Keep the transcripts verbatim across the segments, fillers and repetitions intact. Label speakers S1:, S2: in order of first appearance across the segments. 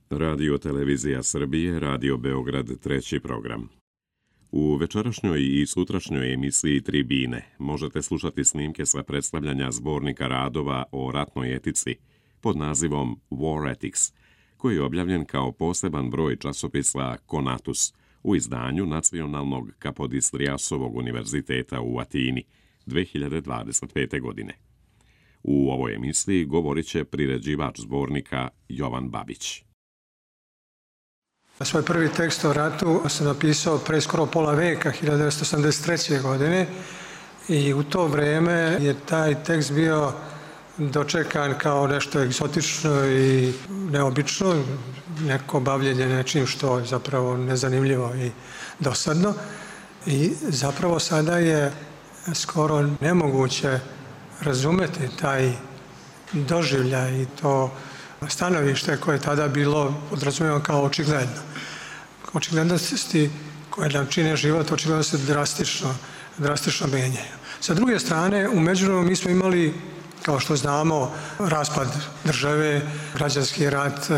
S1: Radio Televizija Srbije, Radio Beograd, treći program. U večerašnjoj i sutrašnjoj emisiji Tribine možete slušati snimke sa predstavljanja zbornika radova o ratnoj etici pod nazivom War Ethics, koji je objavljen kao poseban broj časopisa Konatus u izdanju Nacionalnog Kapodistriasovog univerziteta u Atini dve hiljade dvadeset pete. godine. U ovoj emisiji govorit će priređivač zbornika Jovan Babić.
S2: Svoj prvi tekst o ratu sam napisao pre skoro pola veka, hiljadu devetsto osamdeset treće. godine, i u to vreme je taj tekst bio dočekan kao nešto egzotično i neobično, neko bavljenje nečim što je zapravo nezanimljivo i dosadno. I zapravo sada je skoro nemoguće razumeti taj doživljaj i to stanovište koje je tada bilo podrazumijevano kao očigledno. Očiglednosti koje nam čine život očigledno se drastično, drastično menjaju. Sa druge strane, u međuvremenu mi smo imali, kao što znamo, raspad države, građanski rat,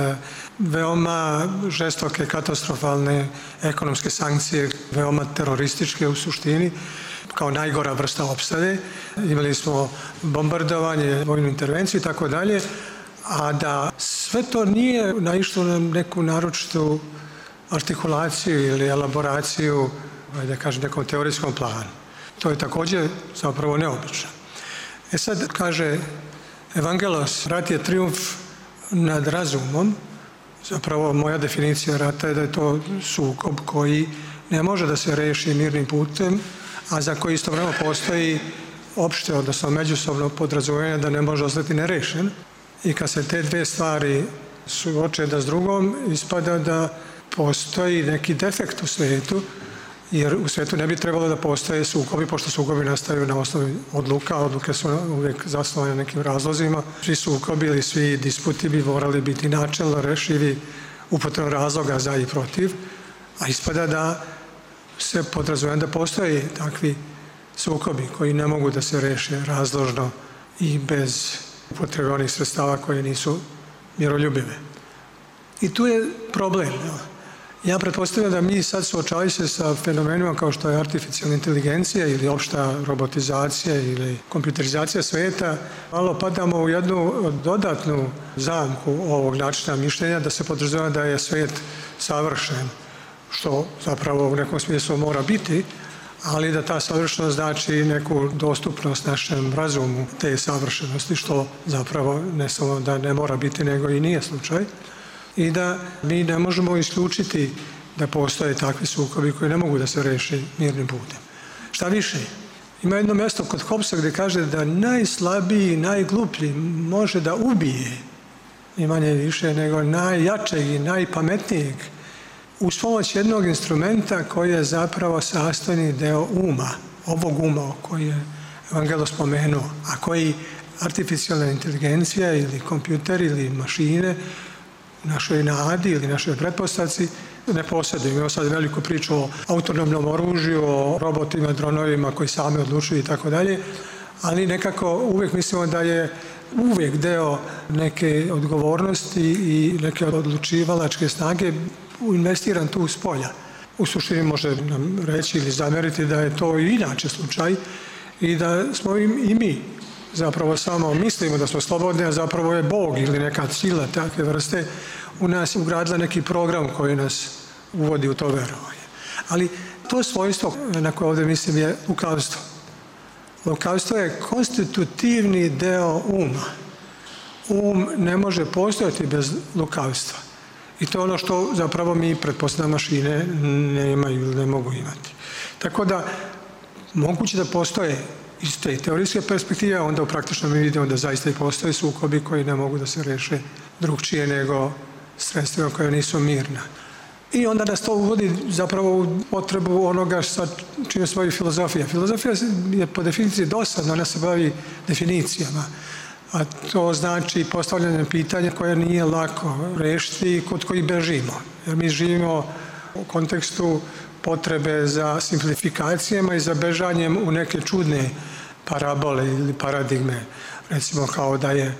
S2: veoma žestoke, katastrofalne ekonomske sankcije, veoma terorističke u suštini, kao najgora vrsta opsade. Imali smo bombardovanje, vojnu intervenciju i tako dalje, a da sve to nije naišlo na neku naročitu artikulaciju ili elaboraciju, da kažem, nekom teorijskom planu. To je također zapravo neobično. E sad, kaže Evangelos, rat je trijumf nad razumom. Zapravo moja definicija rata je da je to sukob koji ne može da se reši mirnim putem, a za koji istovremeno postoji opšte, odnosno međusobno podrazumijevanje da ne može ostati nerešen. I kad se te dve stvari suoče da s drugom, ispada da postoji neki defekt u svijetu, jer u svijetu ne bi trebalo da postoje sukobi, pošto sukobi nastaju na osnovi odluka, odluke su uvijek zasnovane nekim razlozima. Svi sukobi ili svi disputi bi morali biti načelno rešivi upotrebom razloga za i protiv, a ispada da se podrazumijeva da postoje takvi sukobi koji ne mogu da se reše razložno i bez upotrebe onih sredstava koje nisu miroljubive. I tu je problem. Ja pretpostavljam da mi sad suočavaju se sa fenomenima kao što je artificijalna inteligencija ili opšta robotizacija ili kompjuterizacija svijeta, malo padamo u jednu dodatnu zamku ovog načina mišljenja da se podrazumijeva da je svijet savršen, što zapravo u nekom smislu mora biti, ali da ta savršenost znači neku dostupnost našem razumu te savršenosti, što zapravo ne samo da ne mora biti, nego i nije slučaj. I da mi ne možemo isključiti da postoje takvi sukobi koji ne mogu da se reši mirnim putem. Šta više, ima jedno mjesto kod Hobbesa gdje kaže da najslabiji, najgluplji može da ubije, ni manje više, nego najjačeg i najpametnijeg uz pomoć jednog instrumenta koji je zapravo sastavni deo uma, ovog uma koji je Evangelos spomenuo, a koji artificijalna inteligencija ili kompjuter ili mašine u našoj nadi ili našoj pretpostavci ne posjeduju. Imamo sad veliku priču o autonomnom oružju, o robotima, dronovima koji sami odlučuju i tako dalje, ali nekako uvijek mislimo da je uvijek deo neke odgovornosti i neke odlučivalačke snage investiran tu s polja. U suštini može nam reći ili zamjeriti da je to i inače slučaj i da smo i mi zapravo samo mislimo da smo slobodni, a zapravo je Bog ili neka sila takve vrste u nas ugradila neki program koji nas uvodi u to verovanje. Ali to svojstvo na koje ovdje mislim je lukavstvo. Lukavstvo je konstitutivni deo uma. Um ne može postojati bez lukavstva. I to je ono što zapravo mi, pretpostavljamo, mašine ne imaju ili ne mogu imati. Tako da, moguće da postoje iz te teorijske perspektive, onda u praktično mi vidimo da zaista i postoje sukobi koji ne mogu da se reše drugčije nego sredstvima koja nisu mirna. I onda nas to uvodi zapravo u potrebu onoga sa čime se bavi filozofija. Filozofija je po definiciji dosadna, ona se bavi definicijama. A to znači postavljanje pitanja koje nije lako rešiti i kod kojih bežimo. Jer mi živimo u kontekstu potrebe za simplifikacijama i za bežanjem u neke čudne parabole ili paradigme. Recimo kao da je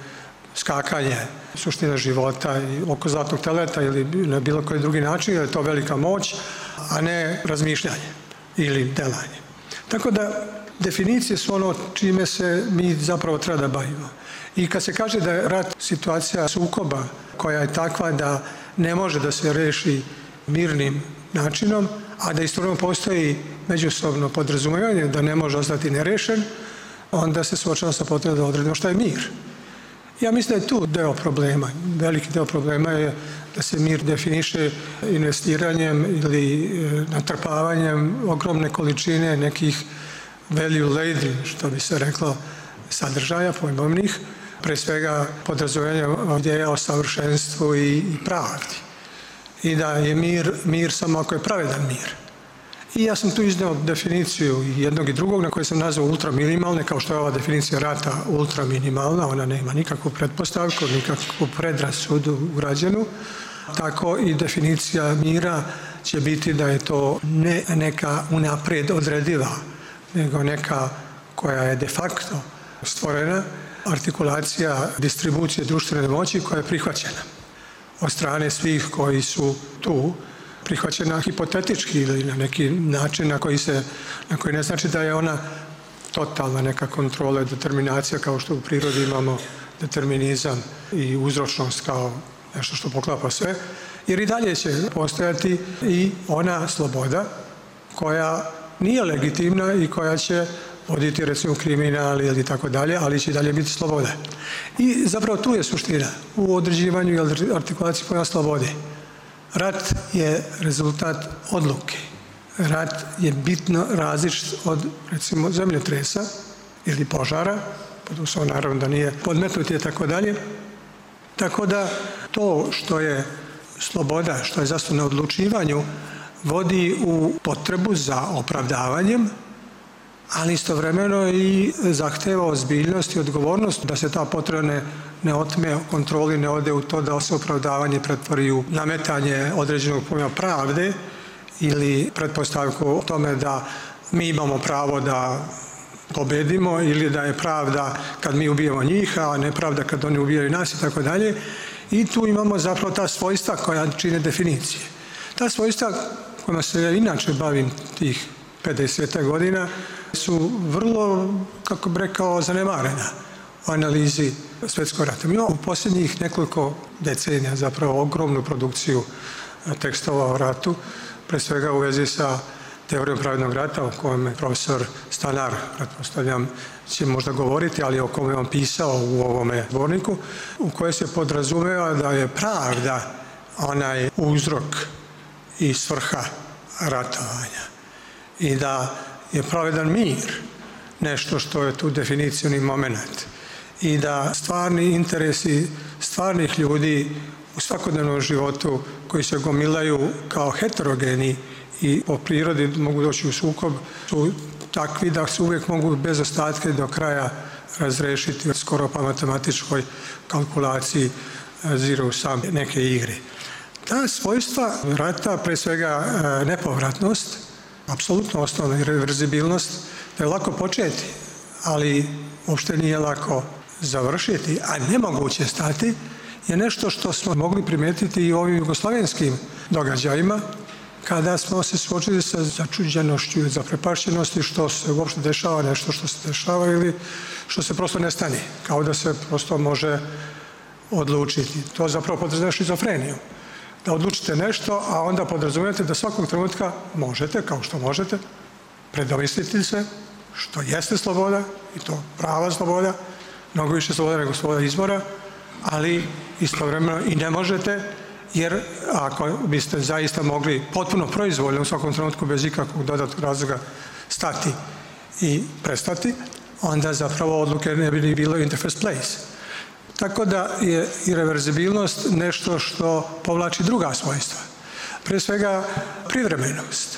S2: skakanje, suština života i oko zlatnog teleta ili na bilo koji drugi način, jer je to velika moć, a ne razmišljanje ili delanje. Tako da definicije su ono čime se mi zapravo treba da bavimo. I kad se kaže da je rat situacija sukoba koja je takva da ne može da se reši mirnim načinom, a da istovremeno postoji međusobno podrazumevanje da ne može ostati nerešen, onda se suočava sa potrebom da odredimo šta je mir. Ja mislim da je tu deo problema. Veliki deo problema je da se mir definiše investiranjem ili natrpavanjem ogromne količine nekih value laden, što bi se reklo, sadržaja pojmovnih, pre svega podrazumevanja ideja o savršenstvu i pravdi. I da je mir, mir samo ako je pravedan mir. I ja sam tu izneo definiciju jednog i drugog na koje sam nazvao ultraminimalne, kao što je ova definicija rata ultraminimalna, ona nema nikakvu pretpostavku, nikakvu predrasudu ugrađenu, tako i definicija mira će biti da je to ne neka unapred odrediva, nego neka koja je de facto stvorena, artikulacija distribucije društvene moći koja je prihvaćena od strane svih koji su tu, prihvaćena hipotetički ili na neki način na koji, se, na koji ne znači da je ona totalna neka kontrola i determinacija kao što u prirodi imamo determinizam i uzročnost kao nešto što poklapa sve, jer i dalje će postojati i ona sloboda koja nije legitimna i koja će voditi recimo kriminal ili tako dalje, ali će i dalje biti sloboda. I zapravo tu je suština u određivanju i artikulaciji pojma slobode. Rat je rezultat odluke. Rat je bitno različit od recimo zemljotresa ili požara, pod uslovom naravno da nije podmetnut i tako dalje. Tako da to što je sloboda, što je zasnovano na odlučivanju, vodi u potrebu za opravdavanjem, ali istovremeno i zahteva ozbiljnost i odgovornost da se ta potreba ne, ne otme kontroli, ne ode u to da se opravdavanje pretvori u nametanje određenog pojma pravde ili pretpostavku o tome da mi imamo pravo da pobedimo ili da je pravda kad mi ubijemo njih, a nepravda kad oni ubijaju nas i tako dalje. I tu imamo zapravo ta svojstva koja čine definicije. Ta svojstva kojima se ja inače bavim tih pedeset godina su vrlo, kako bi rekao, zanemarena u analizi Svetskog rata. Mi imamo u posljednjih nekoliko decenija zapravo ogromnu produkciju tekstova o ratu, pre svega u vezi sa teorijom pravednog rata o kojem je profesor Stanar, pretpostavljam, će možda govoriti, ali o kome je on pisao u ovome zborniku, u kojoj se podrazumeva da je pravda onaj uzrok i svrha ratovanja i da je pravedan mir nešto što je tu definicioni moment i da stvarni interesi stvarnih ljudi u svakodnevnom životu koji se gomilaju kao heterogeni i po prirodi mogu doći u sukob su takvi da se uvijek mogu bez ostatke do kraja razrešiti skoro pa matematičkoj kalkulaciji zero sum neke igre. Ta svojstva rata, pre svega nepovratnost, apsolutno osnovna i reverzibilnost, da je lako početi, ali uopšte nije lako završiti, a nemoguće stati, je nešto što smo mogli primijetiti i u ovim jugoslavenskim događajima, kada smo se suočili sa začuđenošću i zaprepašćenosti što se uopšte dešava, nešto što se dešava ili što se prosto ne stane, kao da se prosto može odlučiti. To zapravo podrazumeva šizofreniju. Da odlučite nešto, a onda podrazumijete da svakog trenutka možete, kao što možete, predomisliti se, što jeste sloboda, i to prava sloboda, mnogo više sloboda nego sloboda izbora, ali istovremeno i ne možete, jer ako biste zaista mogli potpuno proizvoljno u svakom trenutku bez ikakvog dodatnog razloga stati i prestati, onda zapravo odluke ne bi ni bilo in the first place. Tako da je irreverzibilnost nešto što povlači druga svojstva. Pre svega privremenost.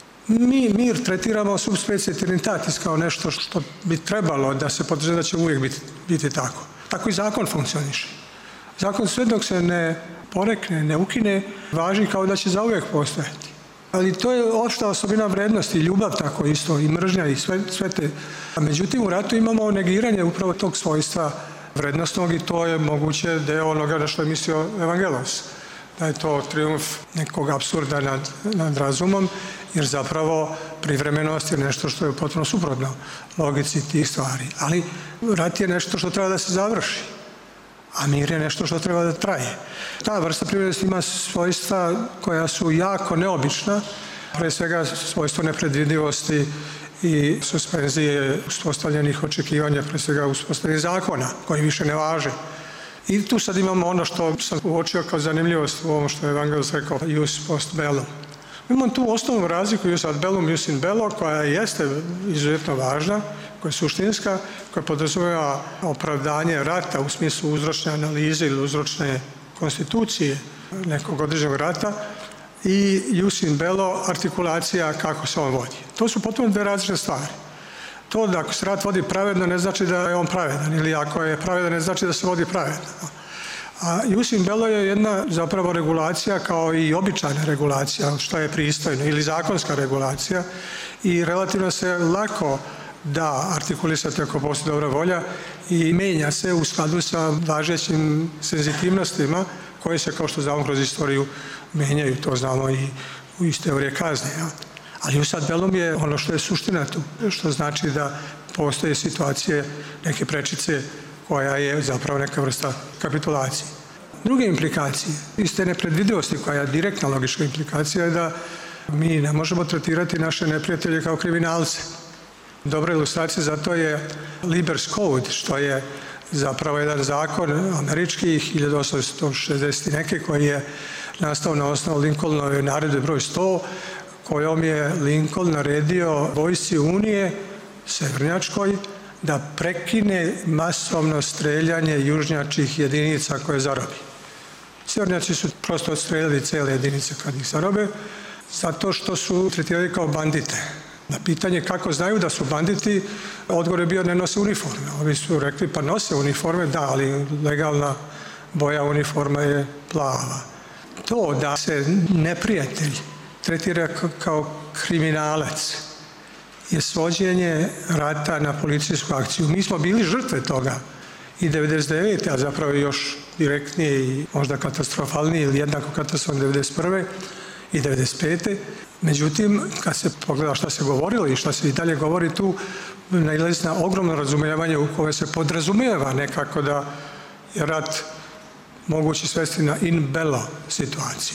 S2: Mi mir tretiramo subspecie trinitatis kao nešto što bi trebalo da se podrazumeva da će uvijek biti, biti tako. Tako i zakon funkcioniše. Zakon sve dok se ne porekne, ne ukine, važi kao da će zauvijek postojati. Ali to je opšta osobina vrednosti, ljubav tako isto, i mržnja i sve, sve te. A međutim, u ratu imamo negiranje upravo tog svojstva vrednostnog i to je moguće deo onoga na što je mislio Evangelos. Da je to trijumf nekog apsurda nad, nad razumom, jer zapravo privremenost je nešto što je potpuno suprotno logici tih stvari. Ali rat je nešto što treba da se završi, a mir je nešto što treba da traje. Ta vrsta privremenosti ima svojstva koja su jako neobična, pre svega svojstvo nepredvidivosti i suspenzije uspostavljenih očekivanja, pre svega uspostavljenih zakona koji više ne važe. I tu sad imamo ono što sam uočio kao zanimljivost u ovom što je Evangelos rekao, jus post bellum. Imamo tu osnovnu razliku jus ad bellum, jus in bello, koja jeste izuzetno važna, koja je suštinska, koja podrazumijeva opravdanje rata u smislu uzročne analize ili uzročne konstitucije nekog određenog rata, i jus in bello, artikulacija kako se on vodi. To su potpuno dve različite stvari. To da ako se rat vodi pravedno ne znači da je on pravedan, ili ako je pravedan ne znači da se vodi pravedno. A jus in bello je jedna zapravo regulacija kao i običajna regulacija, što je pristojno, ili zakonska regulacija, i relativno se lako da artikulisati ako postoji dobra volja i menja se u skladu sa važećim senzitivnostima koje se, kao što znamo, kroz istoriju menjaju, to znamo i iz teorije kazne. Ja. Ali jus ad bellum je ono što je suština tu, što znači da postoje situacije, neke prečice koja je zapravo neka vrsta kapitulacije. Druge implikacije, iz te nepredvidivosti koja je direktna logička implikacija je da mi ne možemo tretirati naše neprijatelje kao kriminalce. Dobra ilustracija za to je Lieber's Code, što je zapravo jedan zakon američki hiljadu osamsto šezdeset neke koji je nastao na osnovu Lincolnove naredbe broj sto, kojom je Lincoln naredio vojsci Unije, severnjačkoj, da prekine masovno streljanje južnjačkih jedinica koje zarobi. Severnjaci su prosto odstreljali cele jedinice kad ih zarobe, zato što su tretirali kao bandite. Na pitanje kako znaju da su banditi, odgovor je bio ne nose uniforme. Ovi su rekli pa nose uniforme, da, ali legalna boja uniforma je plava. To da se neprijatelj tretira kao kriminalac je svođenje rata na policijsku akciju. Mi smo bili žrtve toga i devedeset devete. a zapravo još direktnije i možda katastrofalnije ili jednako katastrofalnije devedeset prve i devedeset pete. Međutim, kad se pogleda šta se govorilo i šta se i dalje govori tu, nailazi na ogromno razumijevanje u koje se podrazumijeva nekako da je rat moguće svesti na in bello situaciju.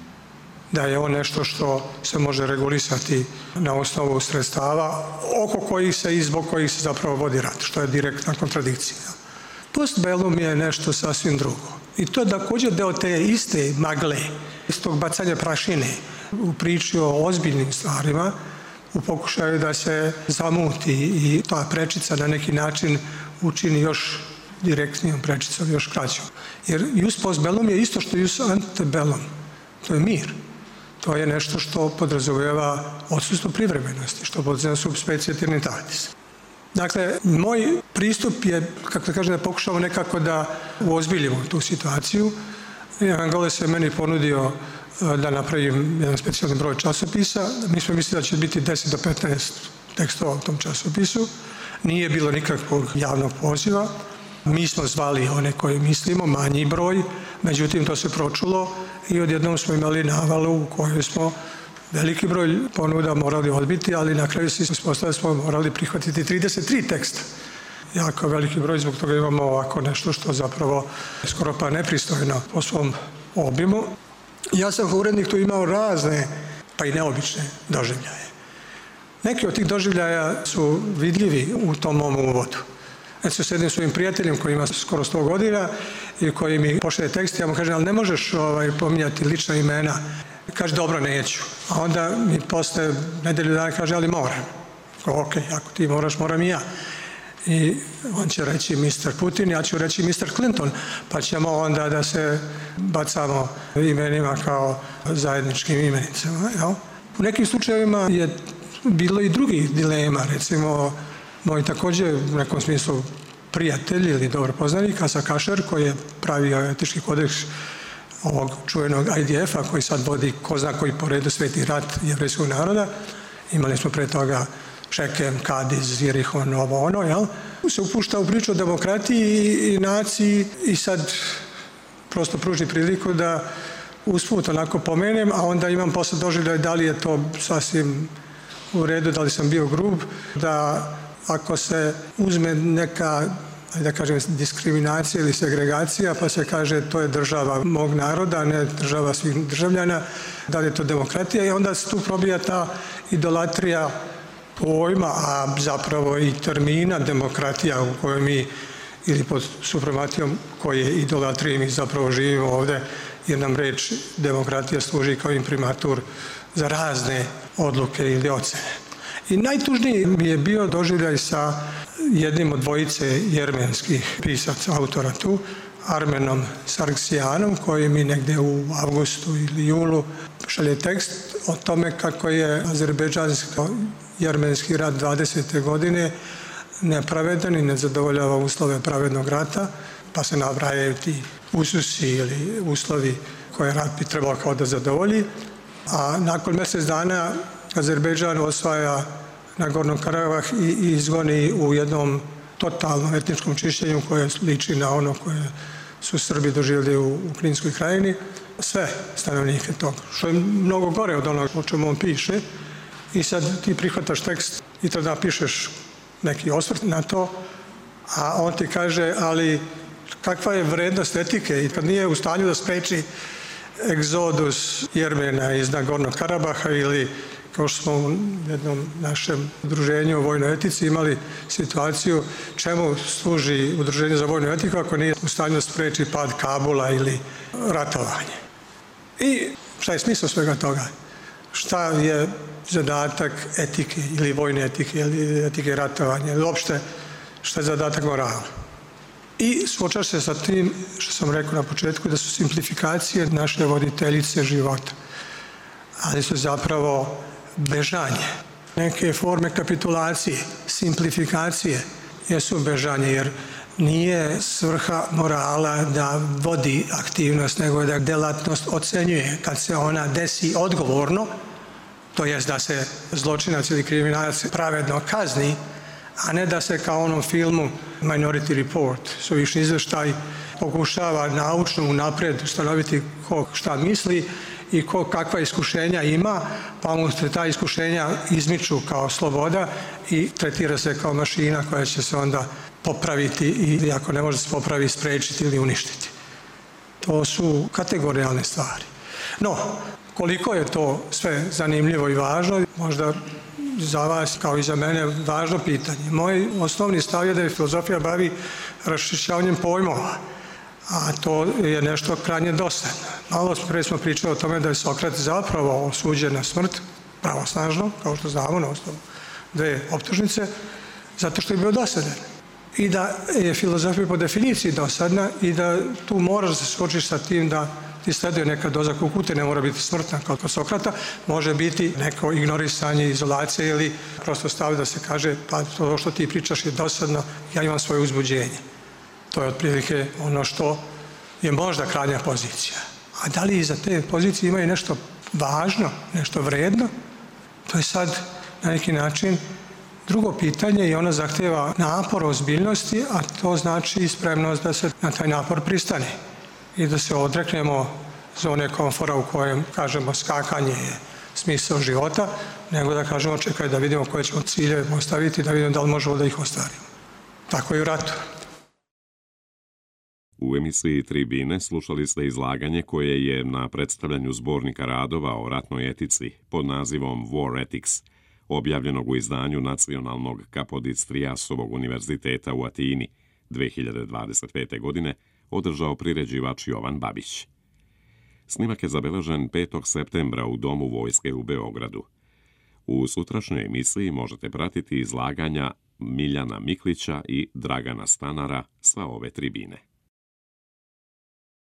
S2: Da je on nešto što se može regulisati na osnovu sredstava oko kojih se i zbog kojih se zapravo vodi rat, što je direktna kontradikcija. Post bellum je nešto sasvim drugo. I to je također deo te iste magle, istog bacanja prašine u priči o ozbiljnim stvarima, u pokušaju da se zamuti i ta prečica na neki način učini još direktnijom prečicom, još kraćom. Jer jus post bellum je isto što jus ante bellum. To je mir. To je nešto što podrazumijeva odsustvo privremenosti, što podrazumijeva sub specie eternitatis. Dakle, moj pristup je, kako da kažem, da pokušamo nekako da uozbiljimo tu situaciju. Evangelos je meni ponudio da napravim jedan specijalni broj časopisa. Mi smo mislili da će biti deset do petnaest tekstova u tom časopisu. Nije bilo nikakvog javnog poziva. Mi smo zvali one koje mislimo, manji broj, međutim to se pročulo i odjednom smo imali navalu u kojoj smo veliki broj ponuda morali odbiti, ali na kraju se ispostavilo da smo morali prihvatiti trideset tri teksta. Jako veliki broj, zbog toga imamo ovako nešto što zapravo skoro pa nepristojno po svom obimu. Ja sam kao urednik tu imao razne, pa i neobične doživljaje. Neki od tih doživljaja su vidljivi u tom mom uvodu. Znači, s jednim svojim prijateljem koji ima skoro sto godina i koji mi pošalje tekst, ja mu kažem, ali ne možeš ovaj, pominjati lična imena. Kaže, dobro, neću. A onda mi posle nedelju dana kaže, ali moram. Ok, ako ti moraš, moram i ja. I on će reći mister Putin, ja ću reći mister Clinton, pa ćemo onda da se bacamo imenima kao zajedničkim imenicama. Jel? U nekim slučajevima je bilo i drugih dilema, recimo, moj također u nekom smislu prijatelj ili dobro poznanik, Asa Kašer, koji je pravio etički kodeks ovog čuvenog I D F-a, koji sad vodi ko zna koji po redu sveti rat jevrejskog naroda. Imali smo pre toga Šekem, Kadiz, Jerihon, ovo ono, jel? Se upušta u priču o demokratiji i naciji i sad prosto pruži priliku da usput onako pomenem, a onda imam posle doživljaj da li je to sasvim u redu, da li sam bio grub, da ako se uzme neka, da kažem, diskriminacija ili segregacija, pa se kaže to je država mog naroda, a ne država svih državljana, da li je to demokratija, i onda se tu probija ta idolatrija pojma, a zapravo i termina demokratija u kojoj mi, ili pod supremacijom koje idolatrije mi zapravo živimo ovde, jer nam reč demokratija služi kao imprimatur za razne odluke ili ocene. I najtužniji mi je bio doživljaj sa jednim od dvojice jermenskih pisaca, autora tu, Armenom Sargsjanom, koji mi negde u avgustu ili julu šalje tekst o tome kako je azerbejdžansko-jermenski rat dvadesete godine nepravedan i ne zadovoljava uslove pravednog rata, pa se nabrajaju ti ususi ili uslovi koje rat bi trebalo kao da zadovolji. A nakon mjesec dana Azerbejdžan osvaja Nagorno Karabah i izgoni u jednom totalnom etničkom čišćenju koje liči na ono koje su Srbi doživjeli u, u Kninskoj krajini, sve stanovnike toga, što je mnogo gore od onog o čemu on piše. I sad ti prihvataš tekst i tada napišeš neki osvrt na to, a on ti kaže, ali kakva je vrednost etike i kad nije u stanju da spreči egzodus Jermena iz Nagornog Karabaha ili kao što smo u jednom našem udruženju o vojnoj etici imali situaciju čemu služi udruženje za vojnu etiku ako nije u stanju da spreči pad Kabula ili ratovanje. I šta je smisao svega toga? Šta je zadatak etike ili vojne etike ili etike ratovanja ili uopšte šta je zadatak morala? I suočaš se sa tim što sam rekao na početku da su simplifikacije naše voditeljice života, ali su zapravo bežanje. Neke forme kapitulacije, simplifikacije jesu bežanje, jer nije svrha morala da vodi aktivnost, nego da delatnost ocenjuje kad se ona desi odgovorno, to jest da se zločinac ili kriminalac pravedno kazni, a ne da se kao u onom filmu Minority Report, suvišni izveštaj, pokušava naučno unapred ustanoviti ko šta misli i ko kakva iskušenja ima, pa mu se ta iskušenja izmiču kao sloboda i tretira se kao mašina koja će se onda popraviti i ako ne može se popravi, sprečiti ili uništiti. To su kategorijalne stvari. No, koliko je to sve zanimljivo i važno, možda za vas kao i za mene važno pitanje. Moj osnovni stav je da je filozofija bavi raščišćavanjem pojmova, a to je nešto krajnje dosadno. Malo pre smo pričali o tome da je Sokrat zapravo osuđen na smrt, pravosnažno, kao što znamo na osnovu dve optužnice, zato što je bio dosadan. I da je filozofija po definiciji dosadna i da tu moraš da se suočiš sa tim da ti sleduje neka doza kukute, ne mora biti smrtna kao kod Sokrata, može biti neko ignorisanje, izolacija ili prosto stav da se kaže pa to što ti pričaš je dosadno, ja imam svoje uzbuđenje. To je otprilike ono što je možda krajnja pozicija. A da li iza te pozicije ima i nešto važno, nešto vredno, to je sad na neki način drugo pitanje i ono zahteva napor ozbiljnosti, a to znači spremnost da se na taj napor pristane i da se odreknemo zone komfora u kojem kažemo skakanje je smisao života, nego da kažemo čekaj da vidimo koje ćemo ciljeve postaviti, da vidimo da li možemo da ih ostvarimo. Tako i u ratu.
S1: U emisiji Tribine slušali ste izlaganje koje je na predstavljanju zbornika radova o ratnoj etici pod nazivom War Ethics, objavljenog u izdanju Nacionalnog Kapodistriasovog univerziteta u Atini dve hiljade dvadeset pete. godine, održao priređivač Jovan Babić. Snimak je zabeležen petog septembra u Domu vojske u Beogradu. U sutrašnjoj emisiji možete pratiti izlaganja Miljana Miklića i Dragana Stanara sa ove tribine.